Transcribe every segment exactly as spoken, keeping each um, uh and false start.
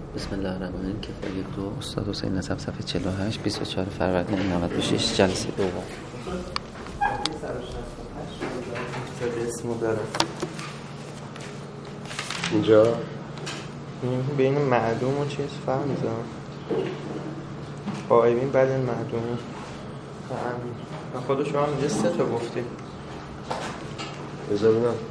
بسم الله الرحمن الرحیم. کفایه دو استاد حسین نسب صفحه چهل و هشت بیست و چهار فروردین نود و شش جلسه دوم. اسمو داره اینجا بین معدوم و چیز فهم میزنم قائمین بعد این معدوم و خود شما اینجا سه تا گفتیم. بذار ببینم.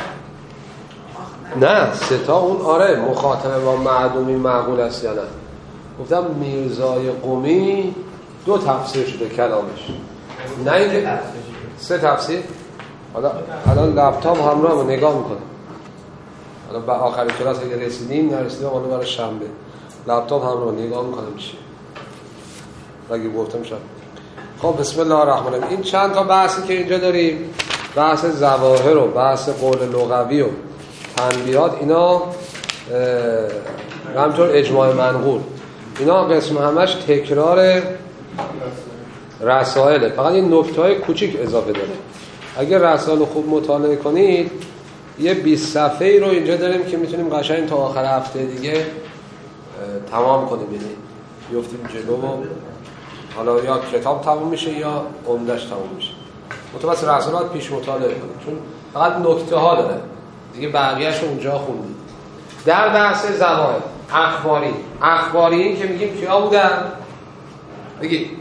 نه سه تا اون آره مخاطبه با معدومی معقول است یا نه. گفتم میرزای قمی دو تفسیر شده کلامش، نه اینکه سه تفسیر. حالا الان لپتاپ همراه رو نگاه میکنه. حالا به آخر کلاس اگه رسیدیم نرسیدیم حالا برای شنبه لپتاپ همراه نگاه میکنه میشه. اگه گفتم شد. خب بسم الله الرحمن الرحیم. این چند تا بحثی که اینجا داریم، بحث ظواهر و بحث قول لغوی و تنبیهات، اینا همینطور اجماع منقول، اینا قسم همش تکرار رسائله. فقط این نکته‌های کوچیک اضافه داره. اگه رسائل خوب مطالعه کنید یه بیست صفحه‌ای رو اینجا داریم که میتونیم قشنگ تا آخر هفته دیگه تمام کنیم. یعنی بیفتیم جلو و حالا یا کتاب تموم میشه یا عمده‌اش تموم میشه. متوسط رسالات پیش مطالعه کنید چون فقط نکته ها داره دیگه، بقیه‌اش اونجا خوندید. در بحث ظواهر اخباری، اخباری که میگیم کیا بودن؟ بگید.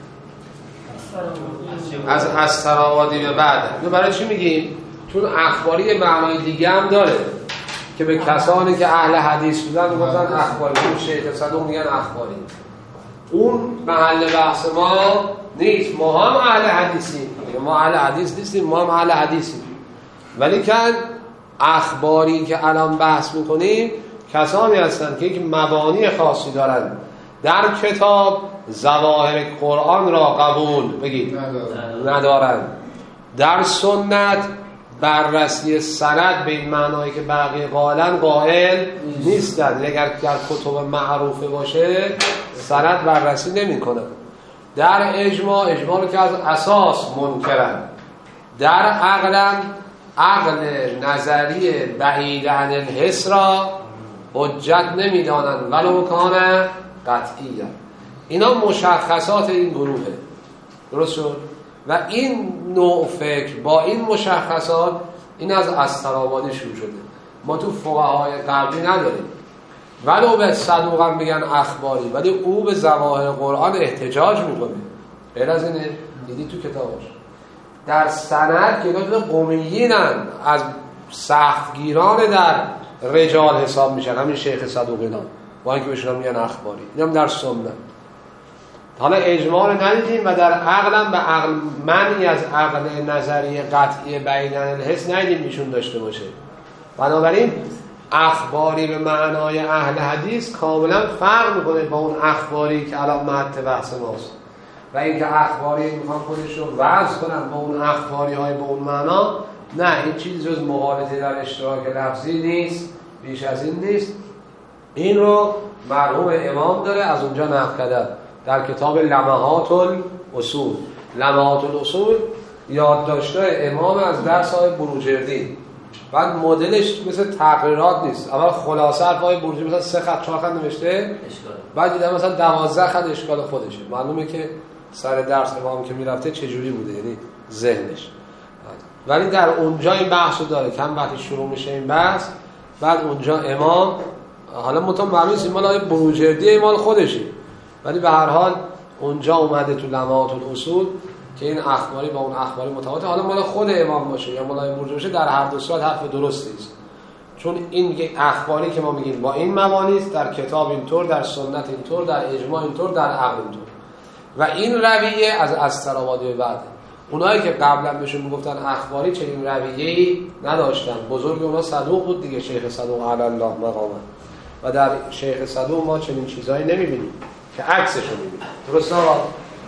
از استراوادی به بعد. اینو برای چی میگیم؟ چون اخباری معنای دیگه هم داره که به کسانی که اهل حدیث بودن میگفتن اخباری. اون شیخ صدوق میگن اخباری. اون محل بحث ما نیست. ما هم اهل حدیثیم. ما اهل حدیث نیستیم، ما هم اهل حدیثیم. ولی که اخباری که الان بحث میکنیم کسانی هستند که یک مبانی خاصی دارن در کتاب، ظواهر قرآن را قبول بگید ندارن، در سنت بررسی سند به این معنایی که بقیه قائلن قائل نیستن. اگر در کتب معروفه باشه سند بررسی نمی کنن. در اجماع، اجماع رو که از اساس منکرن. در عقلن، عقل نظری بعید عن الحس را حجت نمیدانند ولو کان قطعی. اینا مشخصات این گروهه. درست شد؟ و این نوع فکر با این مشخصات این از استرابادی شروع شده. ما تو فقهای قبلی نداریم. ولو به صدوق هم بگن اخباری ولی او به ظواهر قرآن احتجاج میکنه. غیر از اینه دیدی تو کتابش. در سند که اینا قمیینن از سختگیران در رجال حساب میشن، همین شیخ صدوق اینا با اینکه بهشون میگن اخباری. اینم در سنت. حالا اجماع رو ندیدیم و در عقلم به عقل منی از عقل نظری قطعی بعید عن الحس ندیدیم ایشون داشته باشه. بنابراین اخباری به معنای اهل حدیث کاملا فرق میکنه با اون اخباری که الان مهد بحث ماست. و اینکه اخباری میخوان خودش رو وضع کنن با اون اخباری های با اون معنا، نه، این چیز جز مغالطه در اشتراک لفظی نیست، بیش از این نیست. این رو مرحوم امام داره از اونجا نقل کرده در کتاب لمحات الاصول. لمحات الاصول یادداشت‌های امام از درس های بروجردی. بعد مدلش مثل تقریرات نیست. اول خلاصه حرفای بروجردی مثلا سه خط چهار خط نوشته اشکال. بعد دیدم مثلا دوازده خط اشکال خودشه. معلومه که سر درس امام که میرفته چه جوری بوده، یعنی ذهنش. ولی در اونجا این بحثو داره که هم وقتی شروع میشه این بحث، بعد اونجا امام حالا متون معلومه این مال بروجردی مال خودشه، ولی به هر حال اونجا اومده تو لمحات الاصول که این اخباری با اون اخباری متفاوته. حالا مال خود امام باشه یا مال بروجردی باشه، در هر دو صورت حرف درستی است. چون این یک اخباری که ما میگیم با این مبانی است، در کتاب اینطور، در سنت اینطور، در اجماع اینطور، در عقل اینطور. و این رویه از استرابادی بعد اونایی که قبلا بهشون میگفتن اخباری چنین رویه‌ای نداشتن. بزرگ اونا صدوق بود دیگه، شیخ صدوق علی الله مقامه. و در شیخ صدوق ما چنین چیزایی نمیبینیم که عکسش رو میبینیم. درست آقا؟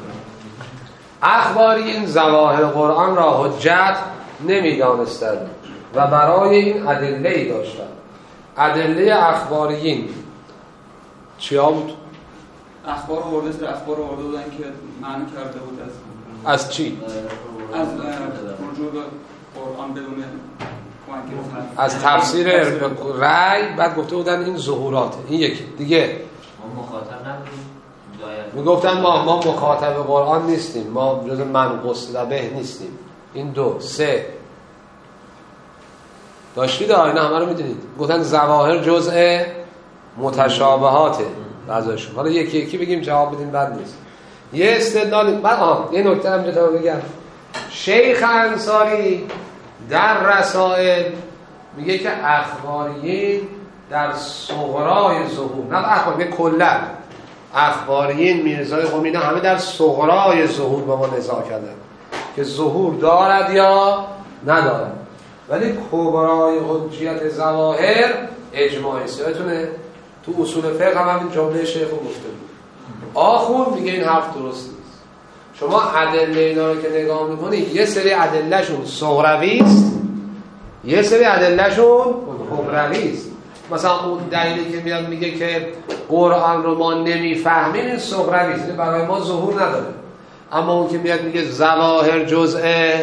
اخبارین ظواهر قرآن را حجت نمیدانستند و برای این ادله‌ای داشتند. ادله اخباریین چیا بود؟ اخبار ورده در اخبار ورده بودن که معنی کرده بود از از چی؟ از رجوع به قرآن بدون از تفسیر رأی بعد گفته بودن این ظهورات. این یکی دیگه ما مخاطب نبودیم، میگفتن ما ما مخاطب قرآن نیستیم، ما جز منقص به نیستیم. این دو سه داشتید آینه همه رو میدونید. گفتن ظواهر جزء متشابهاته بعضیشون. حالا یکی یکی بگیم جواب بدیم بد نیست. یه استدلال بعد آه یه نکته هم بهتون بگم. شیخ انصاری در رسائل میگه که اخباریین در صغرای ظهور، نه اخباریین کلا اخباریین میرزای قمی نه همه در صغرای ظهور با ما نزاع کردن که ظهور دارد یا ندارد، ولی کبرای حجیت ظواهر اجماعی است. یادتونه تو اصول فقه هم همین جمله شیخ رو گفته بود. آخون میگه این حرف درست نیست. شما ادله اینا رو که نگاه میکنید یه سری ادلهشون صغروی است، یه سری ادلهشون کبروی است. مثلا اون دلیلی که میاد میگه که قرآن رو ما نمیفهمیم این صغروی است، برای ما ظهور نداره. اما اون که میاد میگه ظواهر جزء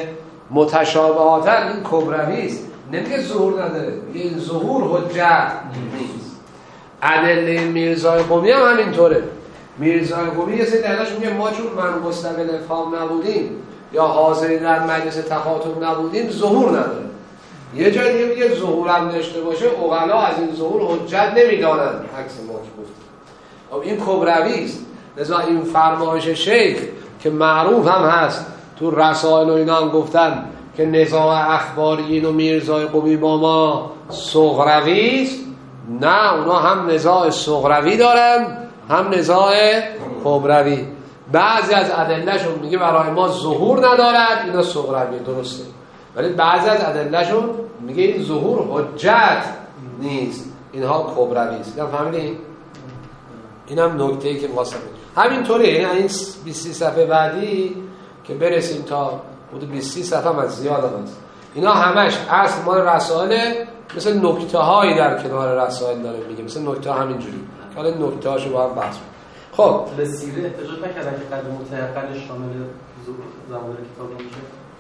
متشابهات این کبروی است، نمیگه ظهور نداره، میگه این ظهور حجت نیست. ادله میرزای قمی هم همینطوره. میرزای قمی یه سری دلیلش میگه ما چون من مستقل افهام نبودیم یا حاضرین در مجلس تخاطب نبودیم ظهور نداره. یه جای دیگه میگه ظهور هم داشته باشه عقلا از این ظهور حجت نمیدانند، عکس ما که گفتیم. خب این کبروی است. لذا این فرمایش شیخ که معروف هم هست تو رسائل و اینا هم گفتن که نزاع اخباریین و میرزای قمی با ما صغروی است، نه اونا هم نزاع صغروی دارن هم نزاع کبروی. بعضی از ادلهشون میگه برای ما ظهور ندارد، اینا صغروی درسته، ولی بعضی از ادلهشون میگه این ظهور حجت نیست، اینها کبروی است. اینا فهمیدین؟ اینم نکته‌ای که واسه همینطوره. یعنی این بیست صفحه بعدی که برسیم تا حدود بیست صفحه هم از زیاد هست. اینا همش اصل مال رسائل، مثل نکته هایی در کنار رسائل داره میگه، مثل نکته ها همینجوری. حالا نکته هاشو با هم بحث. خب به سیره احتجاج نکردن که قدر متأخرش شامل زمان کتاب میشه.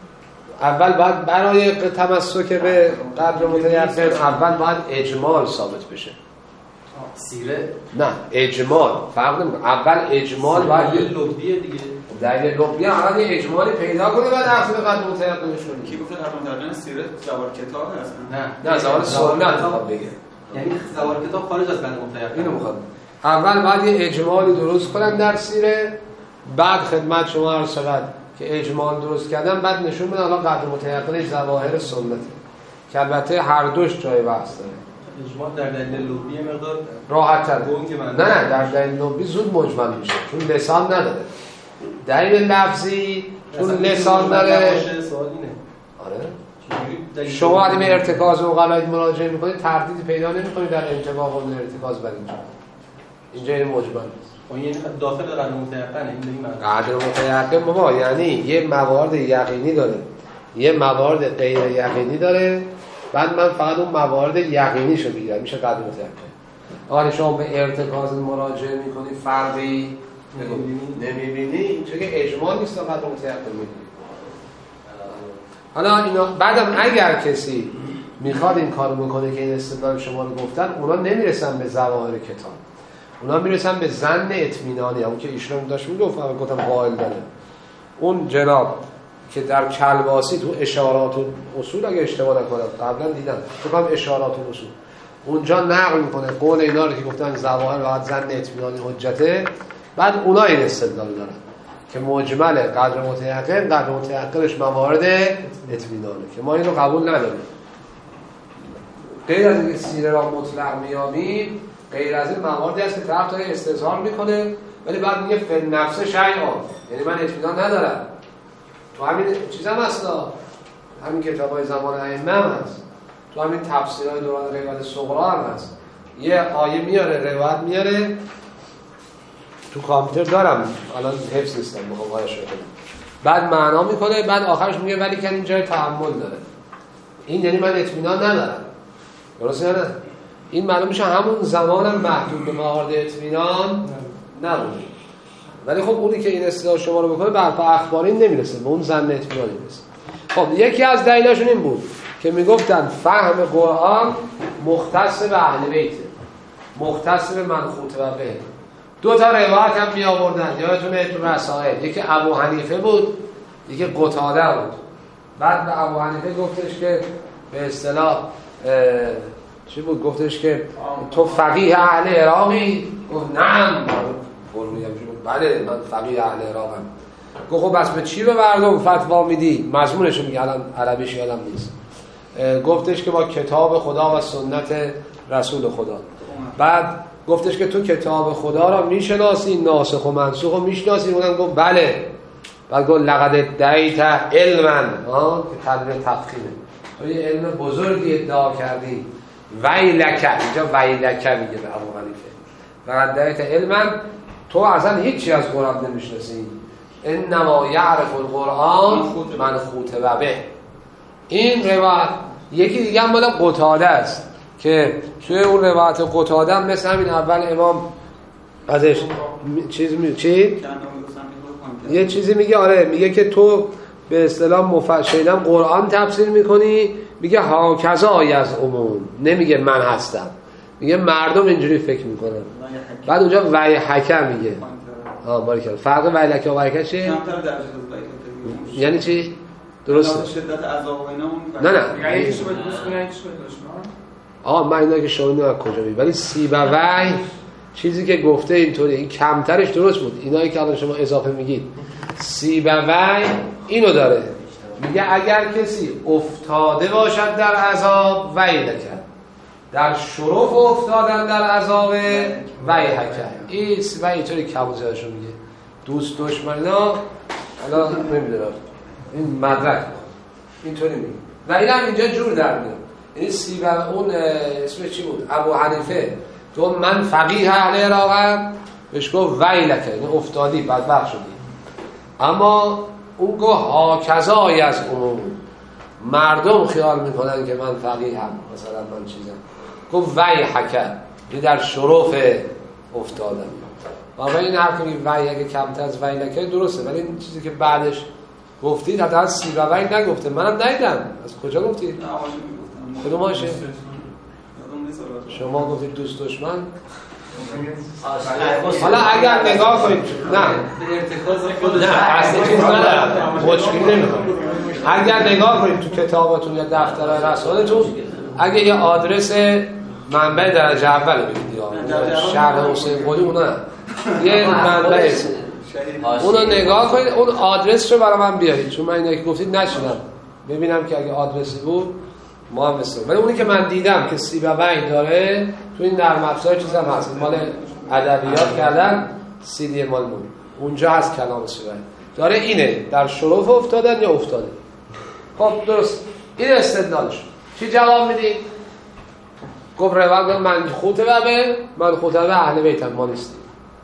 اول باید برای تمسک به قدر متأخر اول باید اجمال ثابت بشه. سیره نه اجمال فرق نمیکنه. اول اجمال باید لبیه دیگه. در لبیه اول اجمالی پیدا کنه بعد اصل قدر متأخرش کنه. کی گفته قدر متأخر سیره زوال کتاب هست؟ نه نه زوال سنت میخواد بگه. یعنی زوال کتاب خارج از قدر متأخر. اینو میخواد. اول باید یه اجمالی درست کنن در سیره، بعد خدمت شما عرض شود که اجمال درست کردن، بعد نشون بدن حالا قدر متأخرش ظواهر سنته که البته هر دوش جای بحث داره. اجمال در دلیل لبی مقدار راحت تر. نه نه در دلیل لبی زود مجمل میشه چون لسان نداره. دلیل لفظی چون لسان داره. سوال اینه. آره. شما وقتی به ارتکاز و غلایت مراجعه میکنید تردیدی پیدا نمیکنید در انطباق و ارتکاز بر اینجا. اینجا این مجمل است. اون یعنی داخل قدر متأخره این به این معنی. قدر متأخر بابا یعنی یه موارد یقینی داره، یه موارد غیر یقینی داره، بعد من فقط اون موارد یقینیشو میگیرم، میشه قدر متأخر. آره شما به ارتکاز مراجعه میکنی فرقی نمیبینی، اینجا که اجمال نیست تا قدر متأخر میبینی. حالا اینا بعدم اگر کسی میخواد این کارو بکنه که این استدلال شما رو گفتن، اونا نمیرسن به ظواهر کتاب، اونا میرسن به ظن اطمینانی، اون که ایشون داشت میگفت اول گفتم قائل داره. اون جناب که در کلباسی تو اشارات و اصول اگه اشتباه نکنم قبلا دیدم تو کام اشارات و اصول اونجا نقل میکنه قول اینا رو که گفتن ظواهر واحد ظن اطمینانی حجته، بعد اونا این استدلال دارن که مجمل قدر متأخر قدر متأخرش موارد اطمینانه که ما اینو قبول نداریم. غیر از اینکه سیره را مطلق میابیم، غیر از این مواردی هست که طرف داره استظهار میکنه ولی بعد میگه فی نفس شیئا، یعنی من اطمینان ندارم. تو همین چیز هم هست، همین کتابای زمان ائمه هم هست، تو همین تفسیرهای دوران روایت صغرا هم هست. یه آیه میاره روایت میاره تو کامپیوتر دارم الان حفظ نیستم میخوام قایش کنم، بعد معنا میکنه، بعد آخرش میگه ولی که این جای تأمل داره. این یعنی من اطمینان ندارم. درسته نه؟ این معلوم میشه همون زمانم محدود به موارد اطمینان نبوده، ولی خب اونی که این اصطلاح شما رو بکنه به حرف اخباری نمیرسه، به اون ظن اطمینان نمیرسه. خب یکی از دلایلشون این بود که میگفتن فهم قرآن مختص به اهل بیته، مختص به منخوط و به. دو تا روایت هم می آوردن یادتونه تو مسائل، یکی ابو حنیفه بود یکی قتاده بود. بعد به ابو حنیفه گفتش که به اصطلاح چی بود؟ گفتش که تو فقیه اهل عراقی؟ گفت نعم. فرمودم بود بله من فقیه اهل عراقم. گفت خب بس به چی به مردم فتوا میدی؟ مضمونش میگه الان عربیش یادم نیست. گفتش که با کتاب خدا و سنت رسول خدا. بعد گفتش که تو کتاب خدا را میشناسی، ناسخ و منسوخ رو میشناسی؟ اونم گفت بله. بعد گفت لقد ادعیت علما، ها که تدبیر تفخیمه، تو یه علم بزرگی ادعا کردی. ویلک، اینجا ویلک میگه به ابو حنیفه، لقد ادعیت علما، تو اصلا هیچی از قرآن نمیشناسی. انما یعرف القرآن من خوطب به. این روایت یکی دیگه هم مال قتاده است که توی اون روایت قتاده هم مثل همین اول امام ازش چیز می چی؟ یه چیزی میگه، آره میگه که تو به اصطلاح مفشیدم قرآن تفسیر میکنی، میگه ها کذا از عموم، نمیگه من هستم، میگه مردم اینجوری فکر میکنن. بعد اونجا وی حکم میگه. آه باریکلا. فرق وی لکه و وی حکم چیه؟ یعنی چی؟ درسته. شدت عذاب و اینا نه نه یکیشو باید دوست کنه یکیشو باید دشمن. آه من اینا که شاید از کجا بید، ولی سیبوی چیزی که گفته اینطوری، این کمترش درست بود. اینایی که الان شما اضافه میگید سیبوی اینو داره، میگه اگر کسی افتاده باشد در عذاب وی لکه، در شرف افتادن در عذاب وی حکم. این سیبوی اینطوری کموزیدشو میگه. دوست دشمنا الان نمیدونم این مدرک اینطوری میگه و این هم اینجا جور در میاد. این سیب اون اسمش چی بود؟ ابو حنیفه تو من فقیه اهل عراقم، بهش گفت ویلکه، این افتادی بدبخت شدی. اما اون گفت ها کذای از عموم، مردم خیال میکنن که من فقیه هم مثلا من چیزم. گفت وی حکم، این در شرف افتادم. و این حرف که وی اگه کمتر از ویلکه درسته، ولی این چیزی که بعدش گفتید حتی از سیبوی نگفته، منم ندیدم. از کجا گفتید؟ کدوم هاشه؟ شما گفتید دوست دشمن؟ حالا اگر نگاه کنید نه نه اصلا چیز ندارم، مشکل نمیخوام. اگر نگاه کنید تو کتابتون یا دفتر رسالتون، اگه یه آدرس منبع درجه اول بگید یا شهر حسین قلی، اونا یه منبع اسم اونو نگاه کنید، اون آدرس رو برای من بیارید، چون من اینایی که گفتید نشدم ببینم که اگه آدرسی بود ما هم مثل. ولی اونی که من دیدم که سیبوی داره تو این نرم افزار چیز هم هست، مال ادبیات کردن، سی دی مال مون اونجا هست کلام سیبوی داره، اینه در شرف افتادن یا افتاده. خب درست، این استدلالش. چی جواب میدید؟ گفت روایت من خوطبه به من خوطبه اهل بیتم، ما نیستیم.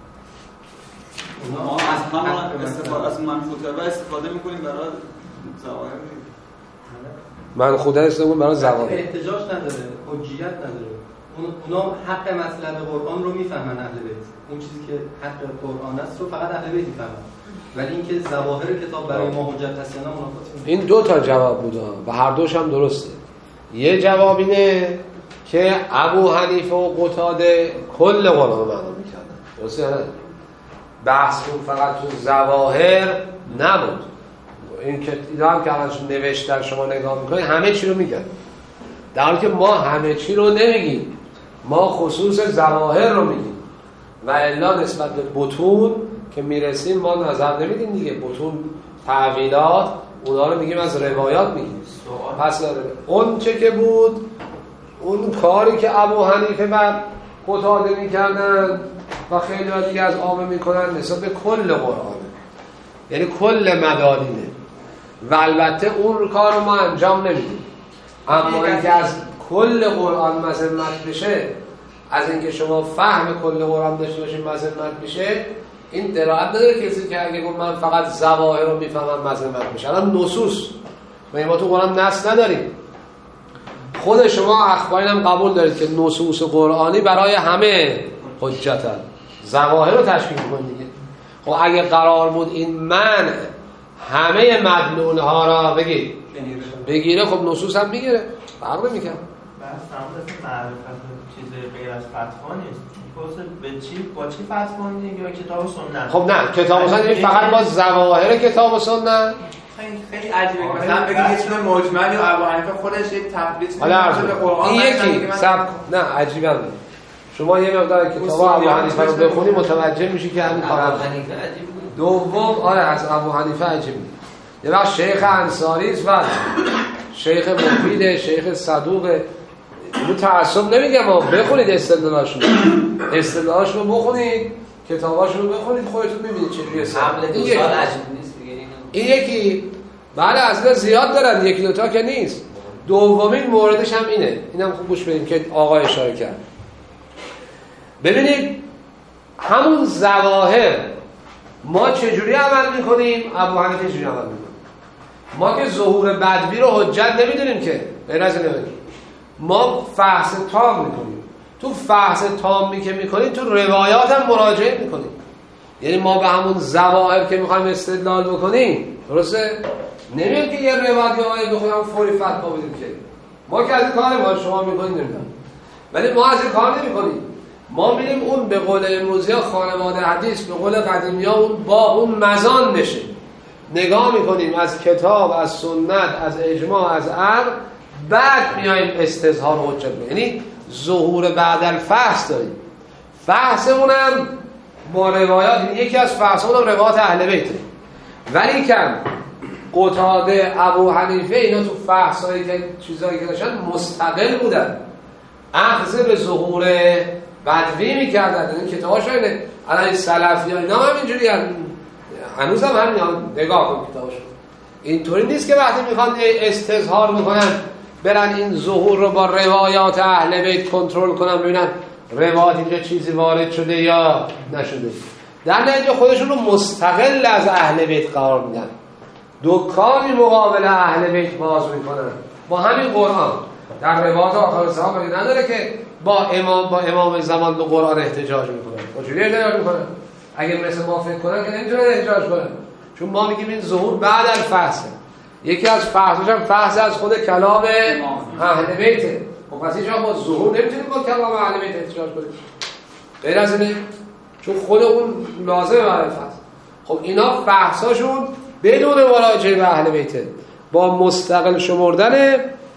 ما از همون استفاده از من خوطبه استفاده میکنیم برای ظواهر. من خدا استفاده برای ظواهر احتجاج نداره، حجیت نداره. اونا حق مطلب قرآن رو میفهمن اهل بیت. اون چیزی که حق قرآن است رو فقط اهل بیت میفهمن. ولی اینکه ظواهر کتاب برای ما حجت هست یا نه منافات. این دو تا جواب بوده و هر دوش هم درسته. یه جواب اینه که ابو حنیفه و قتاده کل قرآن رو معنا می‌کردن. درسته نه؟ بحث اون فقط تو ظواهر نبود. این که اینا هم که الان نوشتن شما نگاه میکنید همه چی رو میگن، در حالی که ما همه چی رو نمیگیم، ما خصوص ظواهر رو میگیم و الا نسبت به بطون که میرسیم ما نظر نمیدیم دیگه. بطون تعویلات اونا رو میگیم از روایات میگیم. پس اون چه که بود، اون کاری که ابو حنیفه و قتاده میکردن و خیلی ها دیگه از عامه میکنن نسبت به کل قرآن، یعنی کل مدارینه و البته اون کار رو ما انجام نمیدیم. اما اینکه از کل قرآن مذمت بشه، از اینکه شما فهم کل قرآن داشته باشید مذمت بشه، این دلالت نداره کسی که اگه گفت من فقط ظواهر رو میفهمم مذمت بشه. الان نصوص ما تو قرآن نص نداریم، خود شما اخبارین هم قبول دارید که نصوص قرآنی برای همه حجتن، ظواهر رو تشکیل می‌کنه دیگه. خب اگه قرار بود این من همه مدلول ها را بگیر بگیره، خب نصوص هم میگیره، فرق نمیکنه. بس هم معرفت چیز غیر از فتوا نیست. به چی با چی فتوا میدین یا کتاب و سنت؟ خب نه، کتاب و سنت فقط با ظواهر کتاب و سنت. خیلی عجیبه مثلا بگید یه چیز مجمل یا ابو حنیفه خودش یک تفریط می‌کنه به قرآن. این یکی سب نه عجیبه. شما یه مقدار کتاب ابو حنیفه رو بخونی متوجه میشی که همین کارا ابو حنیفه عجیب بود. دوم آره از ابو حنیفه عجیب بود. یه وقت شیخ انصاری است و شیخ مفید، شیخ صدوق. اینو تعصب نمیگم، ما بخونید استدلالاشون. استدلالاشون رو بخونید، کتاباشون رو بخونید، خودتون می‌بینید چجوریه. قبل دو سال عجیب نیست دیگه. این یکی بله اصلا زیاد دارن، یکی دوتا که نیست. دومین موردش هم اینه، اینم خوب گوش بدیم که آقا اشاره کرد. ببینید همون ظواهر ما چجوری عمل میکنیم، ابو حنیفه چجوری عمل میکنیم. ما که ظهور بدوی رو حجت نمیدونیم که غیر از اینه، ما فحص تام میکنیم. تو فحص تامی که میکنیم تو روایات هم مراجعه میکنیم، یعنی ما به همون ظواهر که میخوایم استدلال بکنیم، درسته؟ نمیگم که یه روایت یا آیه بخونم فوری فتوا بدیم که ما که از این کار ما شما میکنید نمیدونم، ولی ما از این کار نمیکنیم. ما میریم اون به قول امروزی ها خانواده حدیث، به قول قدیمی ها اون با اون مزان نشه نگاه میکنیم از کتاب، از سنت، از اجماع، از عقل، بعد میایم استظهار و حجت میکنیم. یعنی ظهور بعد الفحص داریم. فحصمونم با روایات، یکی از فحصمونم روایات اهل بیته، ولی کم قتاده، ابو حنیفه اینا تو فحصایی که چیزایی که داشتن مستقل بودن، اخذ به ظهور بدوی میکردن. این کتاباش اینه علی سلفی ها اینا هم اینجوری هنوز هم همین نگاه کن کتاباشون. اینطوری نیست که وقتی میخوان استظهار میکنن برن این ظهور رو با روایات اهل بیت کنترل کنن، ببینن روایات اینجا چیزی وارد شده یا نشده. در نتیجه خودشون رو مستقل از اهل بیت قرار میدن، دکانی مقابل اهل بیت باز میکنن با همین قرآن. در روایات آخر زمان مگه نداره که با امام با امام زمان به قرآن احتجاج میکنن؟ با چجوری احتجاج میکنن؟ اگه مثل ما فکر کنن که نمیتونن احتجاج کنن، چون ما میگیم این ظهور بعد از فحص. یکی از فحصش هم فحص از خود کلام اهل بیته. خب پس اینجا ما ظهور نمیتونیم با کلام اهل بیت احتجاج کنیم، غیر از اینه، چون خود اون لازمه برای فحص. خب اینا فحصاشون بدون مراجعه به اهل بیته، با مستقل شمردن.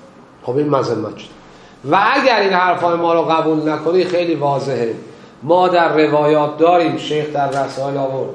خب این مذمت شد. و اگر این حرفای ما رو قبول نکنی خیلی واضحه، ما در روایات داریم، شیخ در رسائل آورد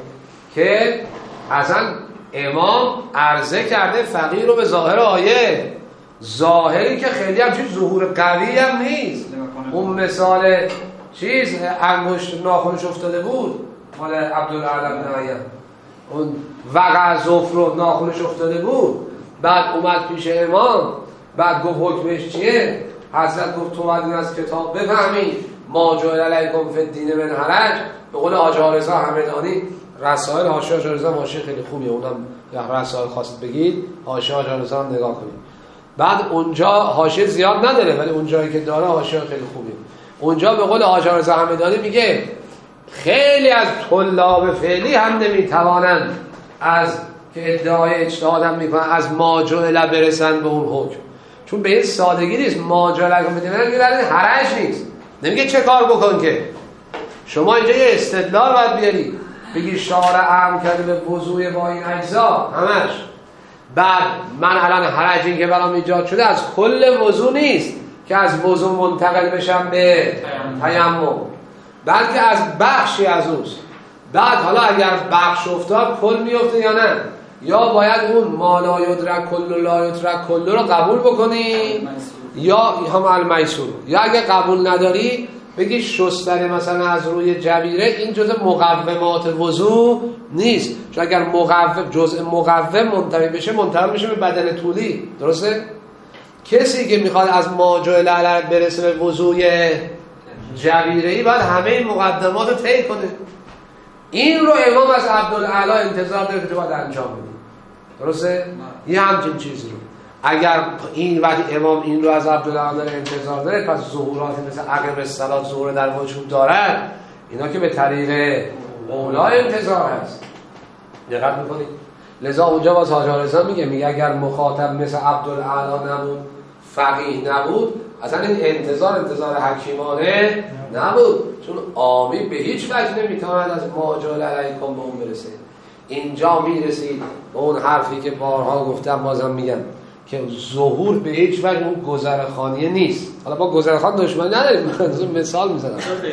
که اصلا امام عرضه کرده فقیه رو به ظاهر آیه، ظاهری که خیلی هم چیز ظهور قوی هم نیست. اون مثال چیز انگشت ناخنش افتاده بود مال عبدالعلی بن عیان، اون وقع ظفر رو ناخنش افتاده بود، بعد اومد پیش امام، بعد گفت حکمش چیه؟ حضرت گفت تو باید از کتاب بفهمی ما جعل علیکم فی الدین من حرج. به قول حاج رضا همدانی رسائل حاشیه حاج رضا حاشیه خیلی خوبیه، اونم یا رسائل خواستید بگید حاشیه حاج رضا هم نگاه کنید. بعد اونجا حاشیه زیاد نداره ولی اونجایی که داره حاشیه خیلی خوبیه. اونجا به قول حاج رضا همدانی میگه خیلی از طلاب فعلی هم نمیتوانند از که ادعای اجتهاد هم میکنن از ما جعل برسن به اون حکم، چون به این سادگی نیست. ما جعل که میدونن میگه در حرج نیست، نمیگه چه کار بکن که شما اینجا یه استدلال باید بیاری بگی شارع امر کرده به وضوء با این اجزا همش، بعد من الان حرج این که برام ایجاد شده از کل وضوء نیست که از وضوء منتقل بشم به تیمم، بلکه از بخشی از اوست. بعد حالا اگر بخش افتاد کل میفته یا نه، یا باید اون ما لا یدرک کل و لا یترک کل رو قبول بکنی یا هم المیسور، یا اگه قبول نداری بگی شستن مثلا از روی جبیره این جزء مقومات وضو نیست، چون اگر مقوم جزء مقوم منتهی بشه منتقل میشه به بدن طولی، درسته؟ کسی که میخواد از ما جعل علیه برسه به وضوی جبیره‌ای باید همه این مقدمات رو طی کنه. این رو امام از عبدالعلا انتظار داره که باید انجام بده، درسته؟ یه همچین چیزی رو اگر این وقتی امام این رو از عبدالعلا داره انتظار داره، پس ظهوراتی مثل عقب الصلات ظهور در وجود دارد، اینا که به طریق اولا انتظار هست. دقت میکنید؟ لذا اونجا باز حاج رضا میگه میگه اگر مخاطب مثل عبدالعلا نبود، فقیه نبود، اصلا این انتظار انتظار حکیمانه نبود، چون عامی به هیچ وجه نمیتواند از ما جعل علیکم به اون برسه. اینجا میرسید به اون حرفی که بارها گفتم، بازم میگم که ظهور به هیچ وجه اون گذرخانیه نیست. حالا با گذرخان دشمنی نداریم، من مثال میزنم.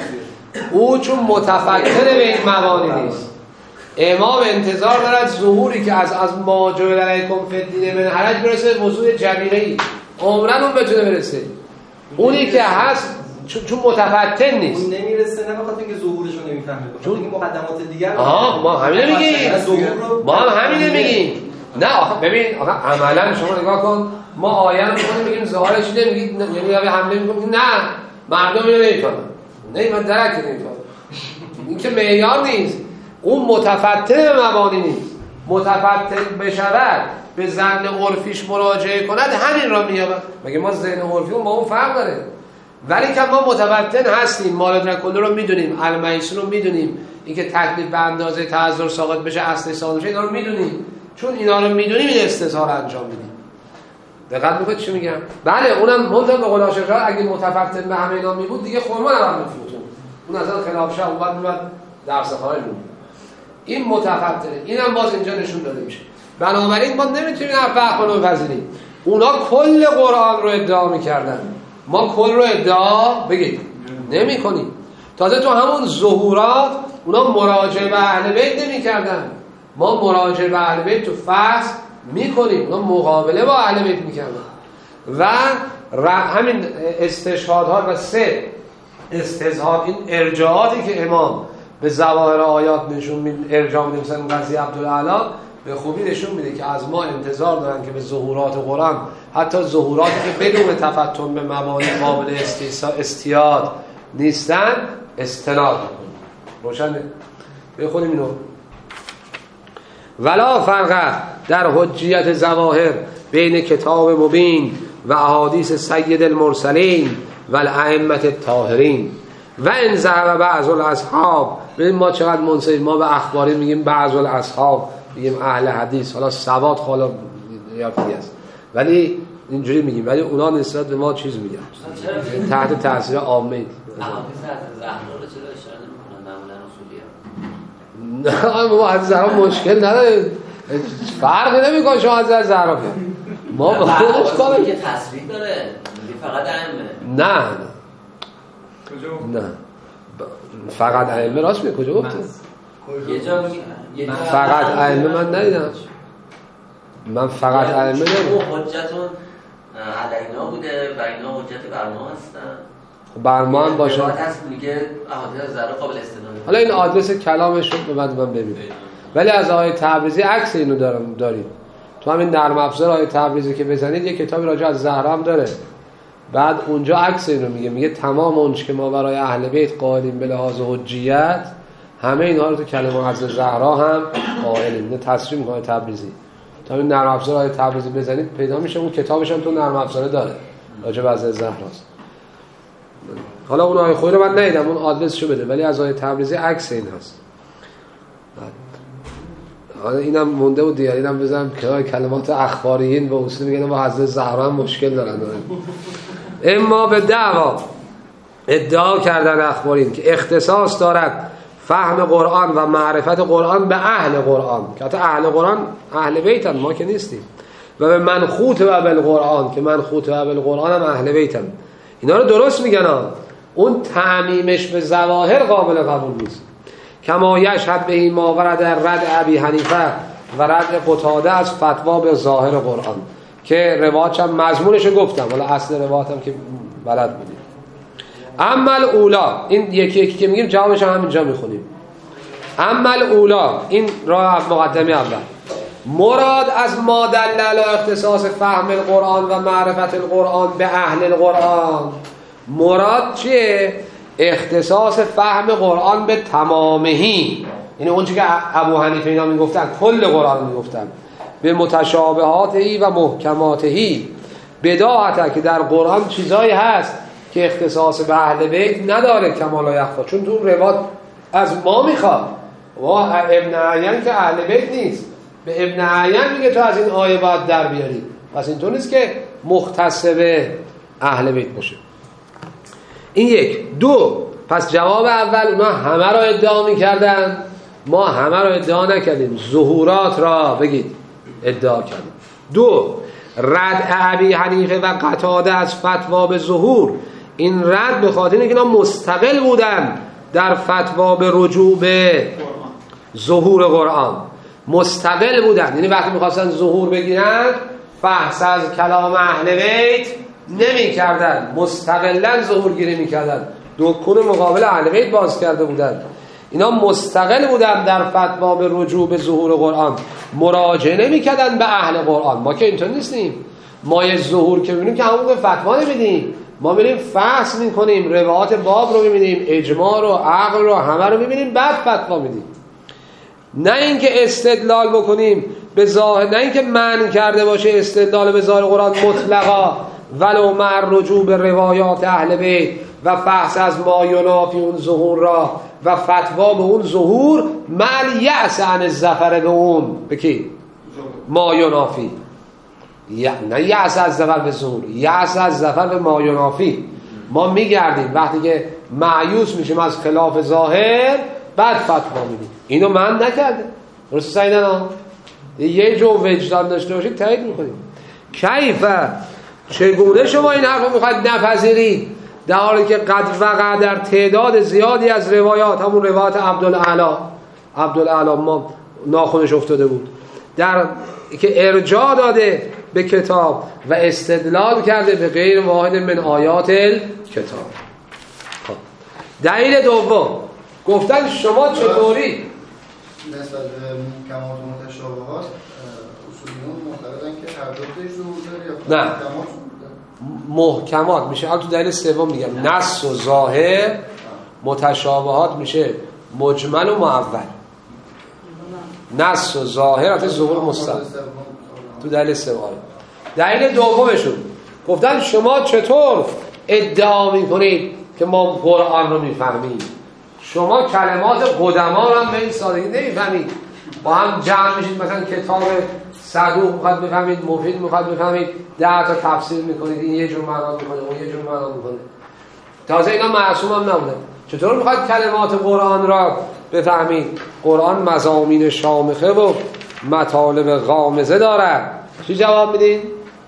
او چون متفکر به این مبانی نیست، امام انتظار دارد ظهوری که از از ما جعل علیکم فی الدین من حرج برسه به موضوع جمیعی، عمرن اون بتونه برسه. اونی که هست چون چون متفتن نیست، اون نمیرسه، نه بخاطر اینکه ظهورش رو نمیفهمه، چون این مقدمات دیگر. آها ما همین میگیم، ما هم همین میگیم. نه آخه ببین، آخه عملا شما نگاه کن، ما آیه رو می‌خونیم میگیم ظاهرش نمیگید، یعنی یا حمله می‌کنیم، نه مردم اینو نمی‌فهمن، نه من درک نمی‌فهمم. این که معیار نیست. اون متفتن مبانی نیست، متفتن بشود به ظن عرفیش مراجعه کند همین را می‌یابد. مگه ما ذهن عرفی اون با اون فرق داره؟ ولی که ما متفتن هستیم، مالد کل رو میدونیم، المیسون رو میدونیم، اینکه تکلیف به اندازه تعذر ساقط بشه اصل ساقط بشه، اینا رو میدونیم. چون اینا رو میدونیم این استظهار انجام میدیم. دقت میکنید چی میگم؟ بله اونم منتها به قول آشکار اگه متفتن به همه اینا میبود دیگه خرما نباید میفوتون، اون اصلا خلاف شه، اون بعد میاد درس خارج بود. این متفتنه، اینم باز اینجا نشون داده میشه. بنابراین ما نمیتونیم حرف رو بپذیریم. اونا کل قرآن رو ادعا میکردن، ما کل رو ادعا بگید نمی کنیم. تازه تو همون ظهورات اونا مراجعه به اهل بیت نمی کردن، ما مراجعه به اهل بیت تو فصل می کنیم، اونا مقابله با اهل بیت می کردن. و همین استشهادها و سه استظهار، این ارجاعاتی که امام به ظواهر آیات نشون می ارجاع میده، مثلا قضیه عبدالعلا به خوبی نشون میده که از ما انتظار دارن که به ظهورات قرآن، حتی ظهوراتی که بدون تفتن به مبانی قابل استیاد نیستن، استناد کنیم. روشنه؟ بخونیم اینو. ولا فرق در حجیت ظواهر بین کتاب مبین و احادیث سید المرسلین و الائمه الطاهرین و ان ذهب بعض الاصحاب. ببین ما چقدر منصف، ما به اخباری میگیم بعض الاصحاب، میگیم اهل حدیث، حالا سواد حالا یافتی است، ولی اینجوری میگیم، ولی اونا نسبت به ما چیز میگن تحت تاثیر عامه. احادیث از زهرا رو چرا اشاره نمی‌کنن؟ معمولا اصولیه. نه ما از زهرا مشکل نداره، فرقی نمیکنه شما از زهرا بیان، ما با خودش کاریم که تصریح داره، فقط ائمه. نه نه نه فقط ائمه. راست میگه، کجا گفته؟ یه جا فقط ائمه من ندیدم، من فقط ائمه ندیدم. حجتون علینا بوده و اینا حجت بر ما هستن، بر ما هم باشه. روایت هست میگه احادیث ذره قابل استناد. حالا این آدرس کلامش رو به من ببینید، ولی از آیه تبریزی عکس اینو دارم داریم. تو همین نرم افزار آیه تبریزی که بزنید یه کتابی راجع از زهرا هم داره، بعد اونجا عکس اینو میگه، میگه تمام اونچه که ما برای اهل بیت قائلیم به لحاظ حجیت، همه اینها رو تو کلمه از زهرا هم قائلیم. نه تصریح میکنه تبریزی. تا این نرم افزار آیه تبریزی بزنید پیدا میشه، اون کتابش هم تو نرم افزار داره راجع به از زهراست. حالا اون آیه خود رو من ندیدم، اون آدرسشو بده، ولی از آیه تبریزی عکس این هست. حالا اینم مونده بود دیگه، اینم بزنم که کلمات اخباریین به اصول میگن با حضرت زهرا هم مشکل دارن. اما به دعوا ادعا کردن اخبارین که اختصاص دارد فهم قرآن و معرفت قرآن به اهل قرآن، که حتی اهل قرآن اهل بیتن، ما که نیستیم، و به منخوط و بالقرآن، که منخوط و بالقرآن هم اهل بیتن. اینا رو درست میگن ها. اون تعمیمش به ظواهر قابل قبول نیست. کما یشهد به این ما ورد رد ابی حنیفه و رد قتاده از فتوا به ظاهر قرآن، که روایتش هم مضمونش گفتم، ولی اصل روایتم که بلد بودیم. اما الاولا، این یکی یکی که میگیم جوابش هم همینجا میخونیم. اما الاولا، این راه مقدمه اول، مراد از ما دل علی اختصاص فهم القرآن و معرفت القرآن به اهل القرآن، مراد چیه؟ اختصاص فهم قرآن به تمامهی، یعنی اون چیزی که ابو حنیفه اینا میگفتن کل قرآن میگفتن، به متشابهاتی و محکماتی، بداعته که در قرآن چیزایی هست که اختصاص به اهل بیت نداره، کمالا یخفا، چون تو روایت از ما میخواد، و ابن عیان که اهل بیت نیست، به ابن عین میگه تو از این آیه باید در بیاری. پس اینطور نیست که مختص به اهل بیت باشه. این یک. دو، پس جواب اول اونا همه را ادعا میکردن، ما همه را ادعا نکردیم، ظهورات را بگید ادعا کردیم. دو، رد ابی حنیفه و قتاده از فتوا به ظهور، این رد به خاطر اینکه اینا مستقل بودن در فتوا به رجوع به ظهور قرآن، مستقل بودن. یعنی وقتی میخواستن ظهور بگیرن فحص از کلام اهل بیت نمی کردن، مستقلا ظهور گیری می کردن، دکون مقابل اهل بیت باز کرده بودن. اینا مستقل بودن در فتوا به رجوع به ظهور قرآن، مراجعه نمی کردن به اهل قرآن. ما که اینطور نیستیم، ما یه ظهور که ببینیم که همون فتوا نمیدیم، ما میریم فحص میکنیم، روایات باب رو میبینیم، اجماع رو، عقل رو، همه رو میبینیم، بعد فتوا میدیم. نه اینکه استدلال بکنیم به ظاهر، نه اینکه منع کرده باشه استدلال به ظاهر قرآن مطلقا ولو مع رجوع به روایات اهل بیت و فحص از ما ینافی اون ظهور را و فتوا به اون ظهور مع یأس عن الظفر به اون بکی ما ینافی، نه یأس از ظفر به ظهور، یأس از ظفر به ما ینافی. ما میگردیم وقتی که مایوس میشیم از خلاف ظاهر بعد فتوا میدیم. اینو من نکرده، درست سیدنا یه جو وجدان داشته باشید تایید میکنیم. کیفه چگونه شما این حرف رو میخواید نپذیرید در حالی که قد وقع در تعداد زیادی از روایات، همون روایات عبدالعلا عبدالعلا ما ناخونش افتاده بود، در که ارجاع داده به کتاب و استدلال کرده به غیر واحد من آیات کتاب. دلیل دوم گفتن شما چطوری نسبت به محکمات و متشابهات اصولیون معتقدن که هر دو تاش ظهور داره یا نه محکمات محکمات میشه حالا تو دلیل سوم میگم نص و ظاهر، متشابهات میشه مجمل و معول. نص و ظاهر حتی ظهور مستقل تو دلیل سوم. دلیل دومشون گفتن شما چطور ادعا میکنید که ما قرآن رو میفهمیم؟ شما کلمات قدما رو هم به این سادگی نمیفهمید. با هم جمع میشید مثلا کتاب صدوق میخواد بفهمید، مفید میخواد بفهمید، ده تا تفسیر میکنید، این یه جور معنا میکنه اون یه جور معنا میکنه. تازه اینا معصوم هم نبودن. چطور میخواد کلمات قرآن را بفهمید؟ قرآن مضامین شامخه و مطالب غامضه داره. چی جواب میدین؟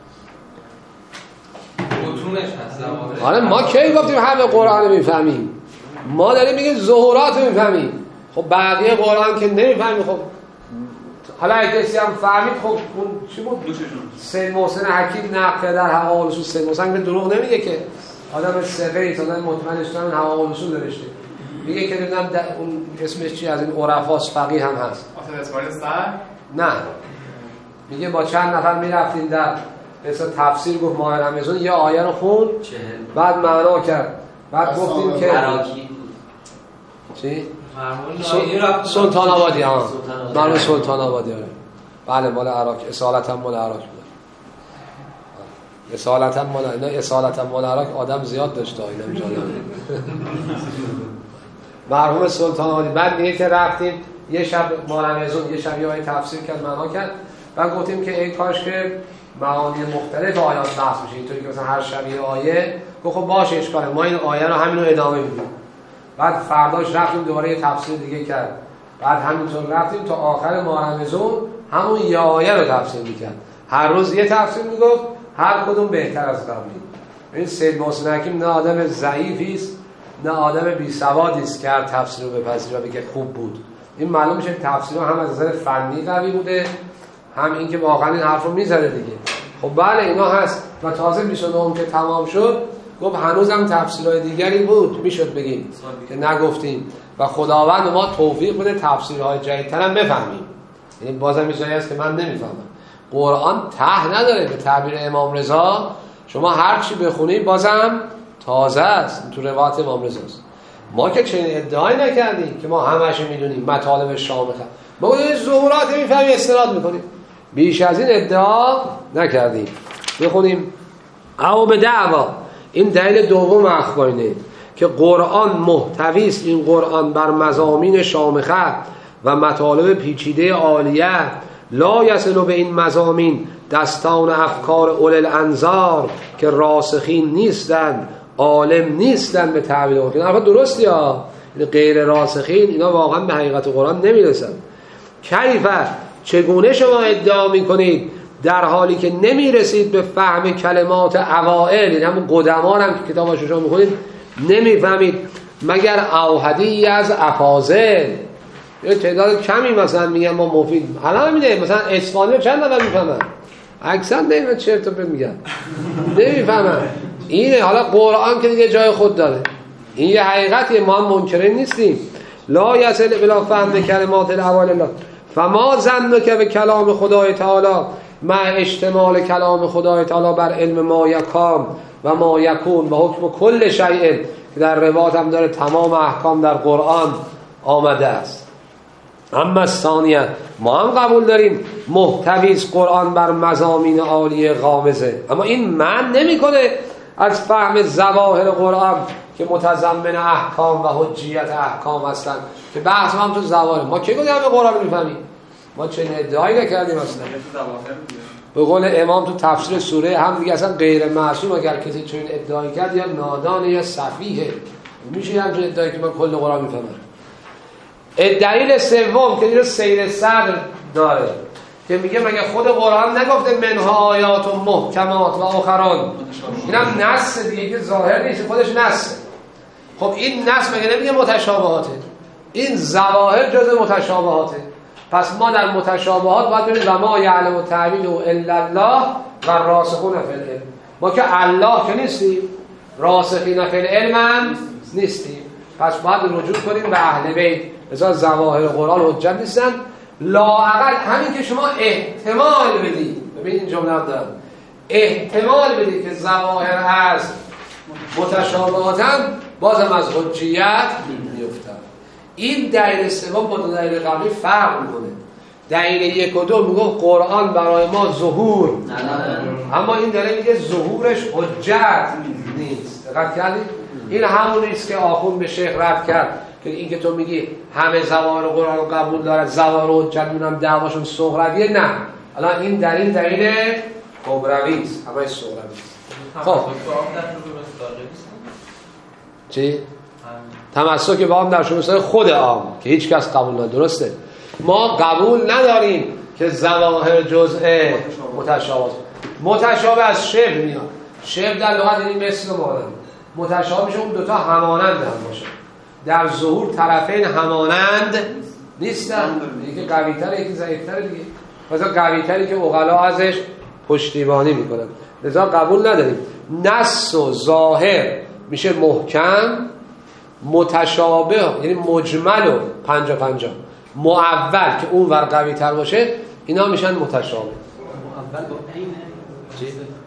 متونش هست. حالا ما کی گفتیم همه قرآن رو میفهمیم؟ ما داریم میگیم ظهورات رو میفهمیم. خب بقیه قرآن که نمیفهمیم. خب حالا اگه کسی هم فهمید خب اون چی بود؟ سید محسن حکیم نقل در حقائق الاصول. سید محسن که دروغ نمیگه که آدم ثقه آدم مطمئنش دارن حقائق الاصول نوشته. میگه که ببینم اون اسمش چی از این عرفاس فقیه هم هست. آخه اسماعیل سر؟ نه. میگه با چند نفر میرفتیم در مثلا تفسیر گفت ماه رمضان یه آیه رو خوند بعد معنا کرد. بعد گفتیم که چی؟ سلطان آبادی ها مرمون سلطان آبادی آره. بله مال عراق، اصالتا مال عراق بود. اصالتا مال اینا اصالتا مال عراق آدم زیاد داشته اینم جالبه. مرحوم سلطان آبادی. بعد میگه که رفتیم یه شب مارمزون یه شب یه آیه تفسیر کرد معنا کرد. بعد گفتیم که ای کاش که معانی مختلف آیات بحث بشه، اینطوری که مثلا هر شب یه آیه. گفت خب باشه اشکاله، ما این آیه رو همین رو ادامه میدیم. بعد فرداش رفتیم دوباره یه تفسیر دیگه کرد. بعد همینطور رفتیم تا آخر ماه رمضان همون یه آیه رو تفسیر میکرد. هر روز یه تفسیر میگفت، هر کدوم بهتر از قبلی. این سید محسن حکیم نه آدم ضعیفی است نه آدم بی سوادی است که هر تفسیر رو بپذیره و بگه خوب بود. این معلوم میشه تفسیر هم از نظر فنی قوی بوده، هم این که واقعا این حرف رو میزنه دیگه. خب بله اینا هست. و تازه بیست و نه که تمام شد گفت هنوزم تفسیرهای دیگری بود میشد بگیم که نگفتیم و خداوند ما توفیق بده تفسیرهای جدیدتر هم بفهمیم. یعنی بازم یه جایی هست که من نمیفهمم. قرآن ته نداره. به تعبیر امام رضا شما هر چی بخونی بازم تازه است. تو روایت امام رضا است. ما که چنین ادعایی نکردیم که ما همه‌اش میدونیم مطالب شامخه. ما گفتیم ظهورات میفهمیم استناد میکنیم. بیش از این ادعا نکردیم. بخونیم او به دعوا. این دلیل دوم اخبارینه که قرآن محتوی است، این قرآن بر مضامین شامخه و مطالب پیچیده عالیه لا یصل به این مضامین دستان افکار اول الانظار که راسخین نیستند، عالم نیستند به تعبیر قرآن. حرف درستی ها، غیر راسخین اینا واقعا به حقیقت قرآن نمیرسن. کیف چگونه شما ادعا میکنید در حالی که نمیرسید به فهم کلمات اوائل، یعنی همون قدما هم که کتاباشو شما میخونید نمیفهمید مگر اوحدی از افاضل. یه تعداد کمی مثلا میگن ما مفید حالا میده، مثلا اصفهانی چند نفر میفهمن؟ اکثر نمیفهمن، چرت و پرت میگن نمیفهمن. اینه حالا قرآن که دیگه جای خود داره، این یه حقیقتیه، ما هم منکرین نیستیم. لا یصل بلا فهم کلمات الاوائل الله فما ظنک به کلام خدای تعالی مع اشتمال کلام خدای تعالی بر علم ما یکام و ما یکون و حکم کل شیء که در روایت هم داره تمام احکام در قرآن آمده است. اما ثانیه ما هم قبول داریم محتویز قرآن بر مضامین عالیه غامضه، اما این من نمیکنه از فهم ظواهر قرآن که متضمن احکام و حجیت احکام هستن که بحث هم تو ظواهر. ما کی گفتیم به قرآن میفهمیم؟ ما چه ادعایی نکردیم اصلا. به قول امام تو تفسیر سوره هم دیگه اصلا غیر معصوم اگر کسی چون ادعایی کرد یا نادان یا سفیه. میشه همچین ادعایی که من کل قرآن میفهمم. دلیل سوم که اینو سیر صدر داره که میگه مگه خود قرآن نگفته منها آیات و محکمات و آخران؟ اینم نص دیگه که ظاهر نیست، خودش نص. خب این نص مگه نمیگه متشابهاته؟ این ظواهر جزء متشابهاته. پس ما در متشابهات باید ببینیم و ما یعلم و تعبیل و الا الله و راسخون فی العلم. ما که الله که نیستیم، راسخین فی العلم هم نیستیم، پس باید رجوع کنیم به اهل بیت. مثلا ظواهر قرآن حجت نیستن، لااقل همین که شما احتمال بدید. ببین این جمله هم دارم، احتمال بدید که ظواهر از متشابهات هم بازم از حجیت میفتن. این دلیل سوم با دلیل قبلی فرق میکنه. دلیل یک و دو میگه قرآن برای ما ظهور، اما این دلیل میگه ظهورش حجت نیست. دقت کردید؟ این همون نیست که آخوند به شیخ رد کرد که این که تو میگی همه ظواهر قرآن رو قبول دارد، ظواهر حجت میونم دعواشون صغرویه. نه، الان این دلیل دلیل کبروی است، همه صغروی است. خب چی؟ تمسک به عام در شمول خود عام که هیچ کس قبول نداره. درسته، ما قبول نداریم که ظواهر جزء متشابه. متشابه از شبه میاد. شبه در لغت یعنی مثل و مانند. متشابه میشه اون دوتا همانند هم باشه. در ظهور طرفین همانند نیستن، یکی قوی‌تره یکی ضعیف‌تره دیگه. مثلا قوی‌تری که عقلا ازش پشتیبانی میکنن، لذا قبول نداریم. نص و ظاهر میشه محکم، متشابه یعنی مجمل و پنجا پنجا، معول که اون ور قوی تر باشه اینا میشن متشابه. معول با عین چی؟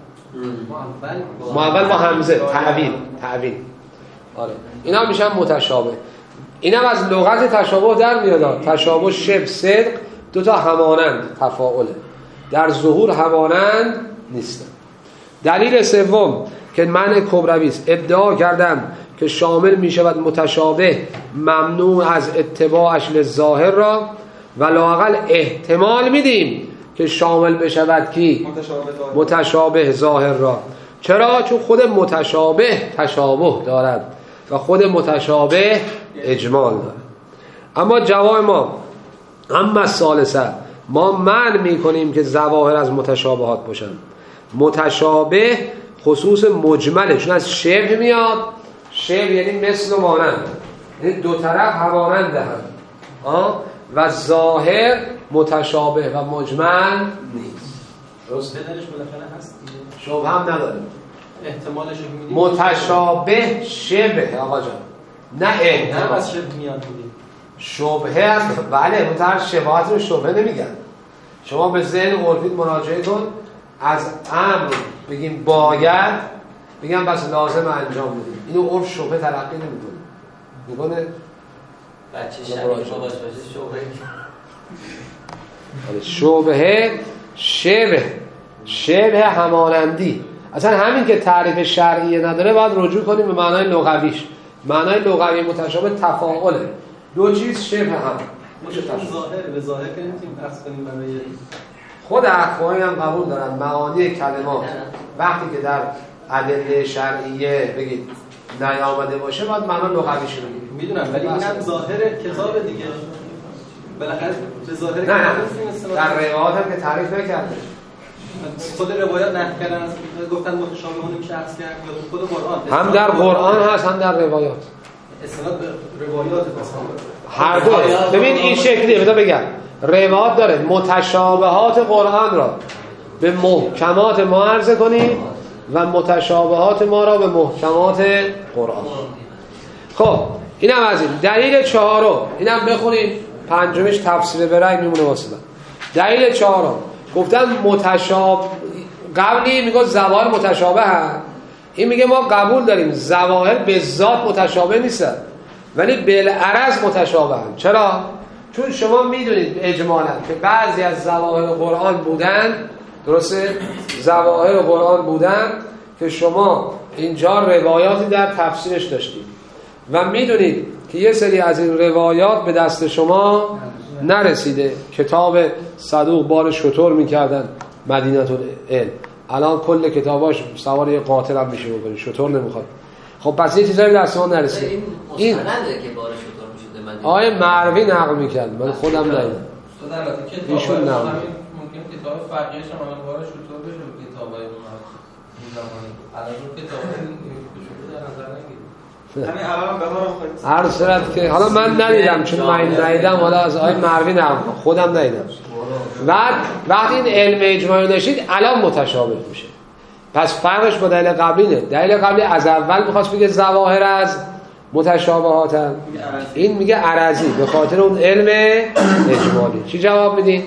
معول با همزه، تعویل تعویل آره، اینا میشن متشابه. اینم از لغت تشابه در میاد. تشابه شبه صدق، دوتا همانند تفاعله، در ظهور همانند نیستن. دلیل سوم که منع کبروی است، ادعا کردن که شامل می شود متشابه ممنوع از اتباعش للظاهر را و لااقل احتمال میدیم که شامل بشود کی؟ متشابه, متشابه ظاهر را. چرا؟ چون خود متشابه تشابه دارد و خود متشابه اجمال دارد. اما جواب ما اما ثالثه، ما منع می کنیم که ظواهر از متشابهات باشند. متشابه خصوص مجمله، چون از شبه میاد. شبه یعنی مثل و مانند، یعنی دو طرف همانند هم، و ظاهر متشابه و مجمل نیست. درست بدنش بالاخره هست دیگه، شبه هم نداره. احتمالش رو میدیم متشابه شبه آقا جان، نه احتمال. نه از شبه میاد بودیم شبه هم بله، متر شبهات رو شبه نمیگن. شما به ذهن عرفیت مراجعه کن، از امر بگیم باید، بگم بس لازم انجام بدیم، اینو عرف شبه تلقی نمیکنه. میکنه بچه شبیه باش باشه شبه شبه شبه شبه همانندی. اصلا همین که تعریف شرعی نداره باید رجوع کنیم به معنای لغویش. معنای لغوی متشابه تفاعله، دو چیز شبه هم. ظاهر به ظاهر که نمیتونیم بحث کنیم برای خود اخوانی هم قبول دارن معانی کلمات وقتی که در ادله شرعیه بگید نیامده باشه باید معنا لغویش رو بگید. میدونم ولی اینم ظاهر کتاب دیگه بالاخره به ظاهر نه نه در روایات هم که تعریف نکرده خود روایات نقل کردن گفتن متشابهون میشه عکس کرد یا خود قرآن هم در قرآن هست هم در روایات استناد به روایات هر دو. ببین این شکلیه بذار بگم روایات داره متشابهات قرآن را به محکمات ما عرضه کنیم و متشابهات ما را به محکمات قرآن. خب اینم از این دلیل چهارم اینم بخونیم پنجمش تفسیر برای میمونه واسه دلیل چهارم گفتن متشابه قبلی میگه ظواهر متشابه هست این میگه ما قبول داریم ظواهر به ذات متشابه نیستن ولی بالعرض متشابه هستند. چرا؟ چون شما میدونید اجمالا که بعضی از ظواهر قرآن بودن درسته؟ ظواهر قرآن بودن که شما اینجا روایاتی در تفسیرش داشتید و میدونید که یه سری از این روایات به دست شما نرسیده. کتاب صدوق بار شتر میکردن مدینه العلم الان کل کتاباش سوار یه قاطر هم میشه بکنید شتر نمیخواد. خب پس یه چیزایی دست ما نرسید. این مستنده که بار شتر میشده مدینه آیه مروی نقل میکرد من خودم ندیدم ایشون نقل ممکن کتاب فرقیش هم الان بار شتر بشه کتابای این زمانی الان کتابای در نظر نگیرید همین الان به ما خودت هر صورت که حالا من ندیدم چون من ندیدم حالا از آیه مروی نقل خودم ندیدم. بعد وقتی این علم اجماعی داشتید الان متشابه میشه. پس فرقش با دلیل قبلی نه. دلیل قبلی از اول میخواست بگه ظواهر از متشابهاتن این میگه عرضی به خاطر اون علم اجمالی. چی جواب میدین؟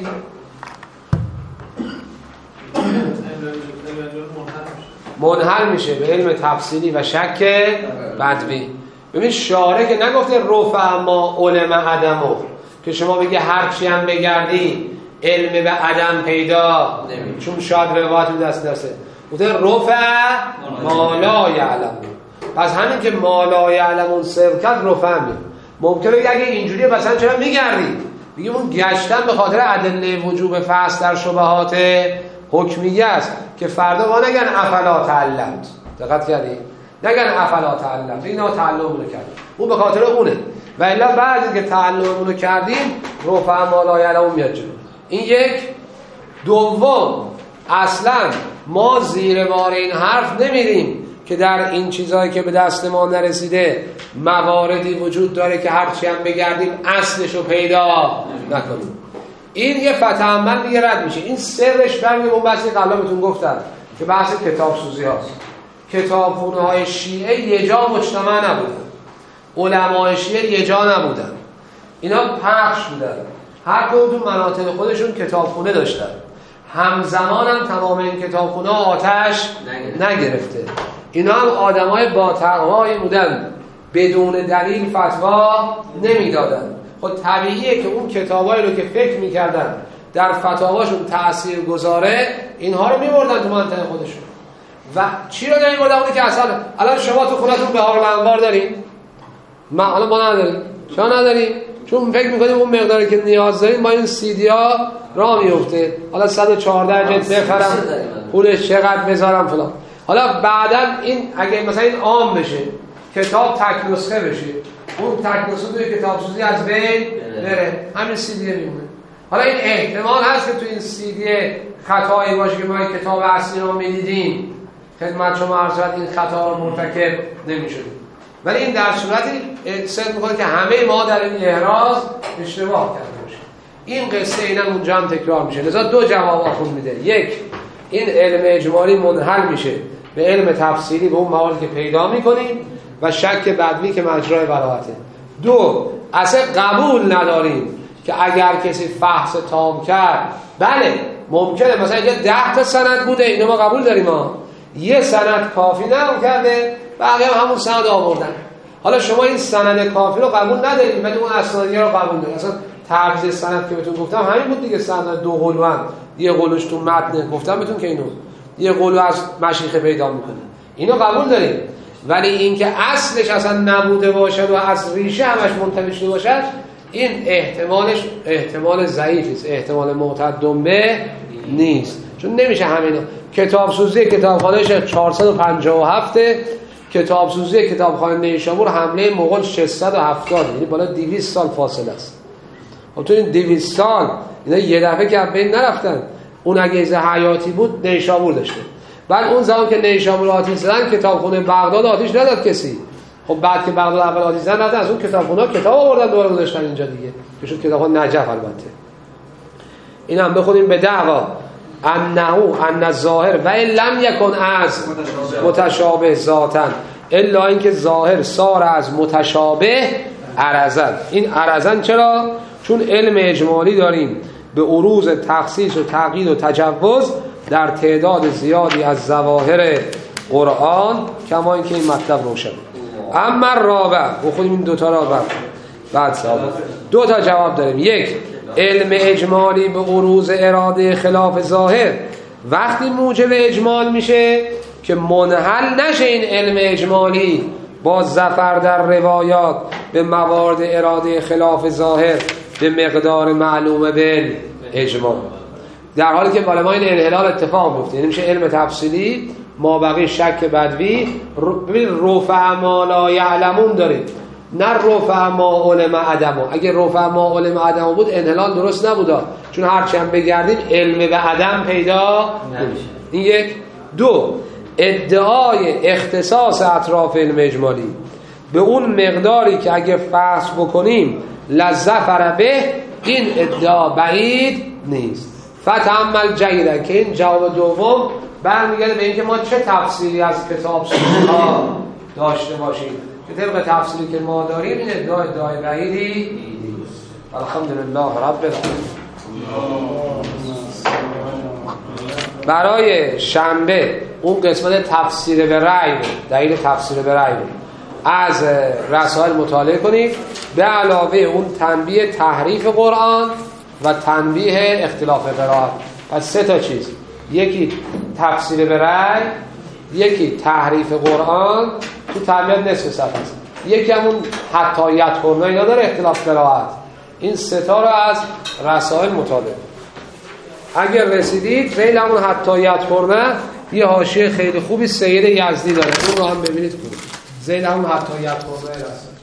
منحل میشه به علم تفصیلی و شک بدوی. ببین شارع که نگفته رفع ما علم عدمو که شما بگی هر چی هم بگردی علم به عدم پیدا چون شاید روایت دست دسته گفته رفع ما لا یعلم. پس همین که ما لا یعلمون سرکت رفع می ممکنه بگه اگه اینجوریه مثلا چرا میگردی بگیم اون گشتن به خاطر ادله وجوب فحص در شبهات حکمیه است که فردا ما نگن افلا تعلمت. دقت کردی؟ نگن افلا تعلمت اینا تعلم رو کردیم اون به خاطر اونه و الا بعد که تعلم رو کردیم رفع ما لا یعلمون میاد جلو. این یک. دوم اصلا ما زیر بار این حرف نمیریم که در این چیزایی که به دست ما نرسیده مواردی وجود داره که هرچی هم بگردیم اصلش رو پیدا نکنیم. این یه فتح عمل دیگه رد میشه. این سرش برمیگه اون بحثی قبلا بهتون گفتم که بحث کتاب سوزی هاست. کتابخونه های شیعه یه جا مجتمع نبودن، علمای شیعه یه جا نبودن، اینا پخش بودن، هر کدوم تو مناطق خودشون کتابخونه داشتن. همزمان هم تمام این کتابخونه آتش نگرفته. اینا هم آدمای با تقوایی بودن، بدون دلیل فتوا نمیدادن. خود طبیعیه که اون کتابایی رو که فکر میکردن در فتاواشون تأثیر گذاره اینها رو میبردن تو منطقه خودشون. و چی رو نمیبردن؟ اونی که اصلا الان شما تو خونتون بهار الانوار دارین؟ ما الان ما نداریم. چرا نداریم؟ چون فکر میکنیم اون مقداری که نیاز داریم با این سی دی ها راه میفته. حالا صد و چهارده جلد بخرم پولش چقدر بذارم فلان. حالا بعدا این اگه مثلا این عام بشه کتاب تک نسخه بشه اون تک نسخه توی کتاب سوزی از بین بره همین سی دی میمونه. حالا این احتمال هست که تو این سی دی خطایی باشه که ما این کتاب اصلی رو میدیدیم خدمت شما عرض شد این خطا رو مرتکب نمیشدیم. ولی این در صورتی صدق میکنه که همه ما در این احراز اشتباه کرده باشیم. این قصه اینم اونجا هم تکرار میشه. لذا دو جواب آخون میده. یک، این علم اجمالی منحل میشه به علم تفصیلی به اون مواردی که پیدا میکنیم و شک بدوی که مجرای براحته. دو، اصلا قبول نداریم که اگر کسی فحص تام کرد بله ممکنه مثلا اینجا ده تا سند بوده اینو ما قبول داریم ها یه سند کافی نمون کرده بقیه هم همون سند آوردن. حالا شما این سند کافی رو قبول ندارید ولی اون اسنادیه رو قبول دارید. اصلا تعویض سند که بهتون گفتم همین بود دیگه. سند دو قولو هم یه قولوش تو متن گفتم بهتون که اینو یه قولو از مشیخه پیدا میکنه اینو قبول دارید. ولی اینکه اصلش اصلا نبوده باشد و از ریشه همش منتفی شده باشد این احتمالش احتمال ضعیفی است، احتمال معتد به نیست، چون نمیشه همین کتاب سوزی کتابخانه شیخ چهارصد و پنجاه و هفت، کتاب سوزی کتابخانه نیشابور حمله مغول ششصد و هفتاد، یعنی بالا دویست سال فاصله است. خب تو این دویست سال اینا یه دفعه که بین نرفتن. اون اگه ایزه حیاتی بود نیشابور داشته، بعد اون زمان که نیشابور آتیش زدن کتابخونه بغداد آتیش نداد کسی. خب بعد که بغداد اول آتیش زدن رفتن از اون کتابخونه کتاب آوردن دوباره گذاشتن اینجا دیگه، که شد کتابخونه نجف. البته این هم بخونیم به دعوا انه ان الظاهر و ان لم یکن از متشابه ذاتن الا اینکه ظاهر سار از متشابه عرضن. این عرضن چرا؟ چون علم اجمالی داریم به عروض تخصیص و تقیید و تجوز در تعداد زیادی از ظواهر قرآن، کما اینکه این مطلب روشن. اما رابع بخونیم این دوتا رابع بعد صاحب دو تا جواب داریم. یک، علم اجمالی به عروض اراده خلاف ظاهر وقتی موجب اجمال میشه که منحل نشه این علم اجمالی با ظفر در روایات به موارد اراده خلاف ظاهر به مقدار معلومه به اجمال، در حالی که بالا ما این انحلال اتفاق میفته. یعنی میشه علم تفصیلی ما بقی شک بدوی. ببین رفع ما لا یعلمون دارید، نه رفع ما علم عدمو. اگه رفع ما علم عدمو بود انحلال درست نبودا، چون هرچی هم بگردیم علم به عدم پیدا نمیشه. این یک. دو، ادعای اختصاص اطراف علم اجمالی به اون مقداری که اگه فحص بکنیم لظفر به، این ادعا بعید نیست. فتعمل جیدا، که این جواب دوم برمیگرده به اینکه ما چه تفسیری از کتاب سوزی ها داشته باشیم، که طبق تفسیری که ما داریم این ادعا ادعای بعیدی نیست. الحمدلله رب العالمین. برای شنبه اون قسمت تفسیر به رأی، دلیل تفسیر به رأی از رسائل مطالعه کنید، به علاوه اون تنبیه تحریف قرآن و تنبیه اختلاف قرائت. پس سه تا چیز، یکی تفسیر به رأی، یکی تحریف قرآن تو تنبیه نصف صفحه است، یکی همون حتی یدخلنا اینا داره اختلاف قرائت. این سه تا رو از رسائل مطالعه. اگر رسیدید ریل همون حتی یدخلنا یه حاشیه خیلی خوبی سید یزدی داره، اون رو هم ببینید خوب. زیل همون حتی یدخلنا رسائل.